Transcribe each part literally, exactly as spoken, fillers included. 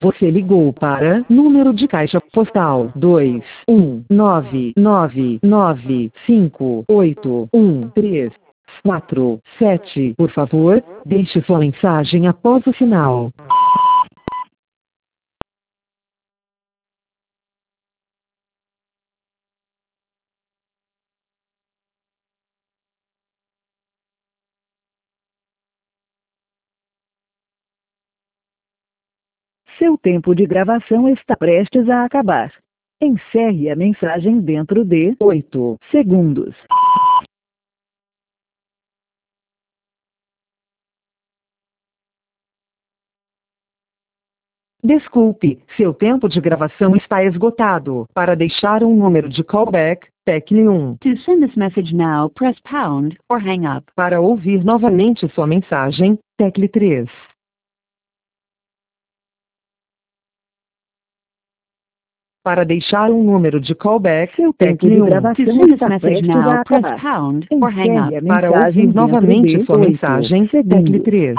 Você ligou para número de caixa postal dois um nove nove nove cinco oito um três quatro sete. Por favor, deixe sua mensagem após o sinal. Seu tempo de gravação está prestes a acabar. Encerre a mensagem dentro de oito segundos. Desculpe, seu tempo de gravação está esgotado. Para deixar um número de callback, tecle um. To send this message now, press pound or hang up. Para ouvir novamente sua mensagem, tecle três. Para deixar um número de callback, Seu tempo tecle de um. gravação To send está this message prestes a now, press acabar. pound or hang Encerre up. a Para mensagem ouvir dentro novamente de sua oito mensagem, tecle segundos. três.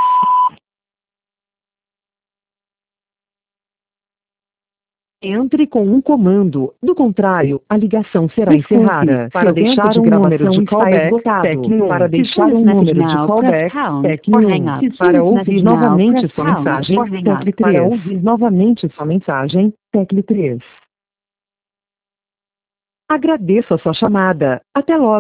Entre com um comando, do contrário, a ligação será Desculpe, encerrada. Para seu deixar tempo de um número gravação de está callback, esgotado. tecle um. Para To deixar send um this message número de now, callback, press pound tecle or hang um. up. To Para send this ouvir message now, novamente press sua pound mensagem, or hang up. tecle três. Para ouvir novamente sua mensagem, tecle três. Agradeço a sua chamada. Até logo.